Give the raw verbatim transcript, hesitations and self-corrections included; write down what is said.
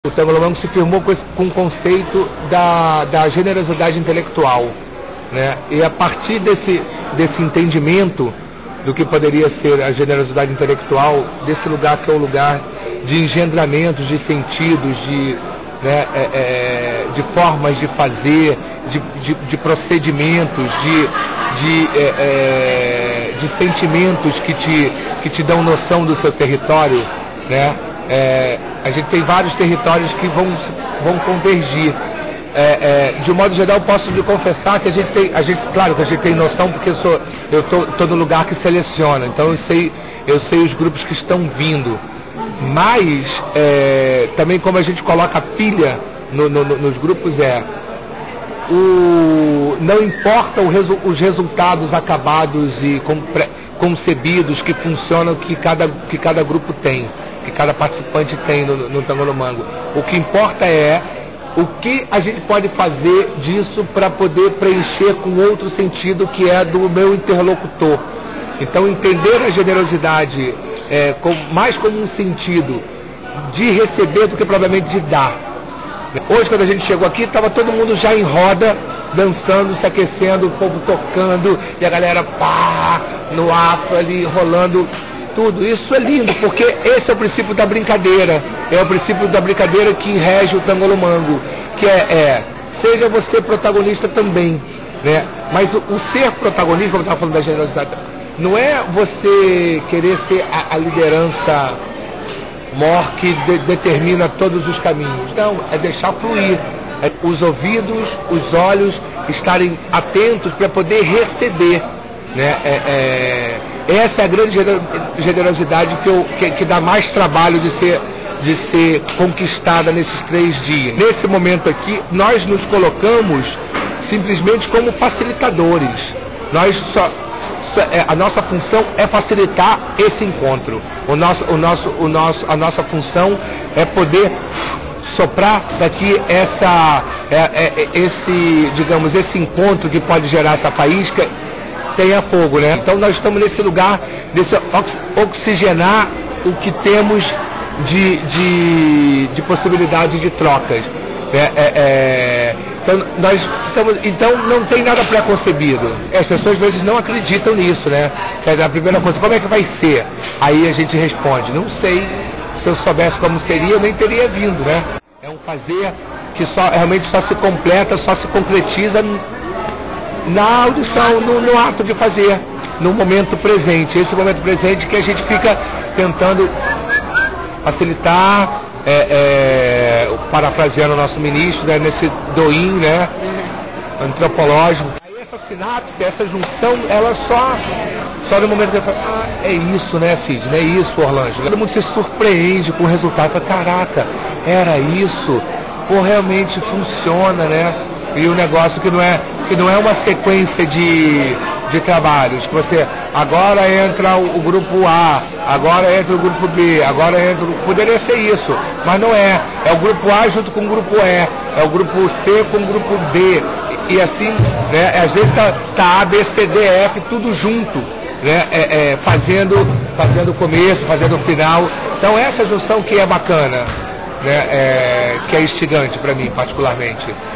O Tangomango se firmou com, esse, com o conceito da, da generosidade intelectual, né? E a partir desse, desse entendimento do que poderia ser a generosidade intelectual, desse lugar que é o lugar de engendramentos, de sentidos, de, né, é, é, de formas de fazer, de, de, de procedimentos, de, de, é, é, de sentimentos que te, que te dão noção do seu território, né? É, a gente tem vários territórios que vão, vão convergir. É, é, de um modo geral, posso lhe confessar que a gente tem, a gente, claro que a gente tem noção, porque eu sou, eu estou no lugar que seleciona, então eu sei, eu sei os grupos que estão vindo. Mas é, também como a gente coloca a pilha no, no, nos grupos é o, não importa o resu, os resultados acabados e com, pre, concebidos que funcionam que cada, que cada grupo tem, que cada participante tem no, no Tangomango. O que importa é o que a gente pode fazer disso para poder preencher com outro sentido que é do meu interlocutor. Então entender a generosidade é, com, mais como um sentido de receber do que propriamente de dar. Hoje quando a gente chegou aqui estava todo mundo já em roda, dançando, se aquecendo, o povo tocando e a galera pá, no afro ali rolando. Tudo isso é lindo, porque esse é o princípio da brincadeira, é o princípio da brincadeira que rege o Tangomango, que é, é seja você protagonista também, né? Mas o, o ser protagonista, como eu estava falando da generosidade, não é você querer ser a, a liderança maior que de, determina todos os caminhos, não, é deixar fluir, é os ouvidos, os olhos estarem atentos para poder receber, né? É, é, essa é a grande generosidade que, eu, que, que dá mais trabalho de ser, de ser conquistada nesses três dias. Nesse momento aqui, nós nos colocamos simplesmente como facilitadores. Nós só, só, é, a nossa função é facilitar esse encontro. O nosso, o nosso, o nosso, a nossa função é poder soprar daqui essa, é, é, esse, digamos, esse encontro que pode gerar essa faísca, tenha fogo, né? Então nós estamos nesse lugar de oxigenar o que temos de, de, de possibilidade de trocas. É, é, é, então, nós estamos, então não tem nada pré-concebido. As pessoas às vezes não acreditam nisso, né? É a primeira coisa, como é que vai ser? Aí a gente responde, não sei, se eu soubesse como seria, eu nem teria vindo, né? É um fazer que só, realmente só se completa, só se concretiza na audição, no, no ato de fazer, no momento presente. Esse momento presente que a gente fica tentando facilitar, é, é, parafraseando o nosso ministro, né, nesse doim, né, antropológico. Aí essa sinapse, essa junção, ela só, só no momento que eu falo, ah, é isso, né, Sidney, é isso, Orlando. Todo mundo se surpreende com o resultado, fala, caraca, era isso, pô, realmente funciona, né? E o negócio que não é, que não é uma sequência de, de trabalhos, que você, agora entra o, o grupo A, agora entra o grupo B, agora entra o... Poderia ser isso, mas não é. É o grupo A junto com o grupo E, é o grupo C com o grupo D, e, e assim, né, às vezes tá, tá A, B, C, D, F, tudo junto, né, é, é, fazendo, fazendo o começo, fazendo o final. Então essa junção que é bacana, né, é, que é instigante para mim particularmente.